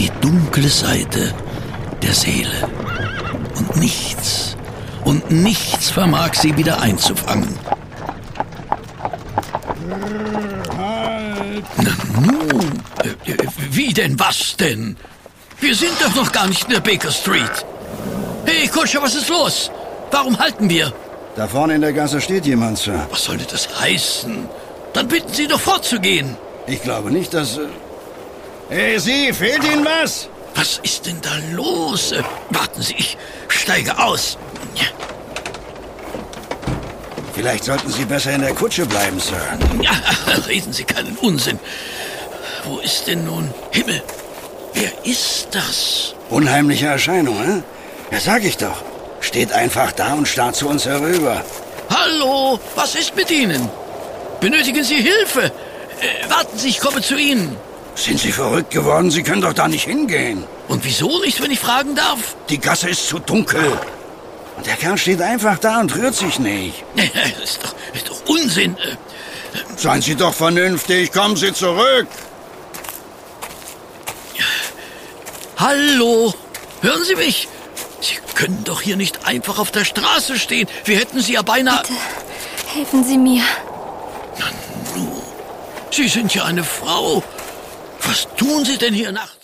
die dunkle Seite der Seele. Und nichts vermag sie wieder einzufangen. Nanu, wie denn, was denn? Wir sind doch noch gar nicht in der Baker Street. Hey, Kutscher, was ist los? Warum halten wir? Da vorne in der Gasse steht jemand, Sir. Was sollte das heißen? Dann bitten Sie doch fortzugehen. Ich glaube nicht, dass... Hey, Sie, fehlt Ihnen was? Was ist denn da los? Warten Sie, ich steige aus. Vielleicht sollten Sie besser in der Kutsche bleiben, Sir. Ja, reden Sie keinen Unsinn. Wo ist denn nun... Himmel, wer ist das? Unheimliche Erscheinung, hä? Ja, sag ich doch. Steht einfach da und starrt zu uns herüber. Hallo, was ist mit Ihnen? Benötigen Sie Hilfe? Warten Sie, ich komme zu Ihnen. Sind Sie verrückt geworden? Sie können doch da nicht hingehen. Und wieso nicht, wenn ich fragen darf? Die Gasse ist zu dunkel. Und der Kerl steht einfach da und rührt sich nicht. Das ist doch Unsinn. Seien Sie doch vernünftig, kommen Sie zurück. Hallo, hören Sie mich? Sie können doch hier nicht einfach auf der Straße stehen. Wir hätten Sie ja beinahe... Bitte, helfen Sie mir. Nanu, Sie sind ja eine Frau. Was tun Sie denn hier nachts?